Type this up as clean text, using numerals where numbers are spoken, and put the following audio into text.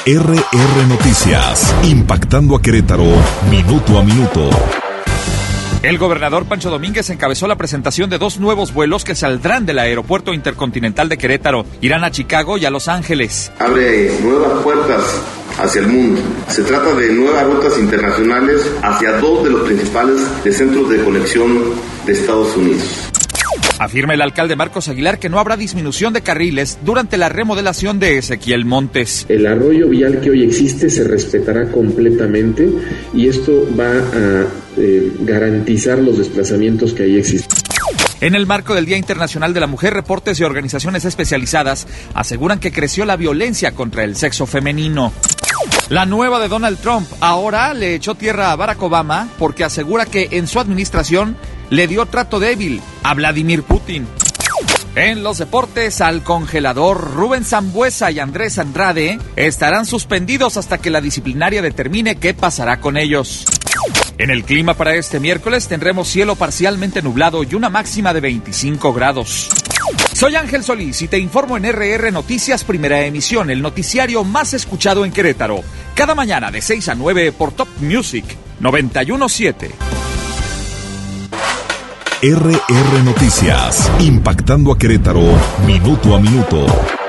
RR Noticias, impactando a Querétaro, minuto a minuto. El gobernador Pancho Domínguez encabezó la presentación de 2 nuevos vuelos que saldrán del Aeropuerto Intercontinental de Querétaro. Irán a Chicago y a Los Ángeles. Abre nuevas puertas hacia el mundo. Se trata de nuevas rutas internacionales hacia 2 de los principales centros de conexión de Estados Unidos. Afirma el alcalde Marcos Aguilar que no habrá disminución de carriles durante la remodelación de Ezequiel Montes. El arroyo vial que hoy existe se respetará completamente y esto va a garantizar los desplazamientos que ahí existen. En el marco del Día Internacional de la Mujer, reportes de organizaciones especializadas aseguran que creció la violencia contra el sexo femenino. La nueva de Donald Trump ahora le echó tierra a Barack Obama porque asegura que en su administración le dio trato débil a Vladimir Putin. En los deportes, al congelador, Rubén Sambueza y Andrés Andrade estarán suspendidos hasta que la disciplinaria determine qué pasará con ellos. En el clima para este miércoles tendremos cielo parcialmente nublado y una máxima de 25 grados. Soy Ángel Solís y te informo en RR Noticias Primera Emisión, el noticiario más escuchado en Querétaro. Cada mañana de 6 a 9 por Top Music 91.7. RR Noticias, impactando a Querétaro, minuto a minuto.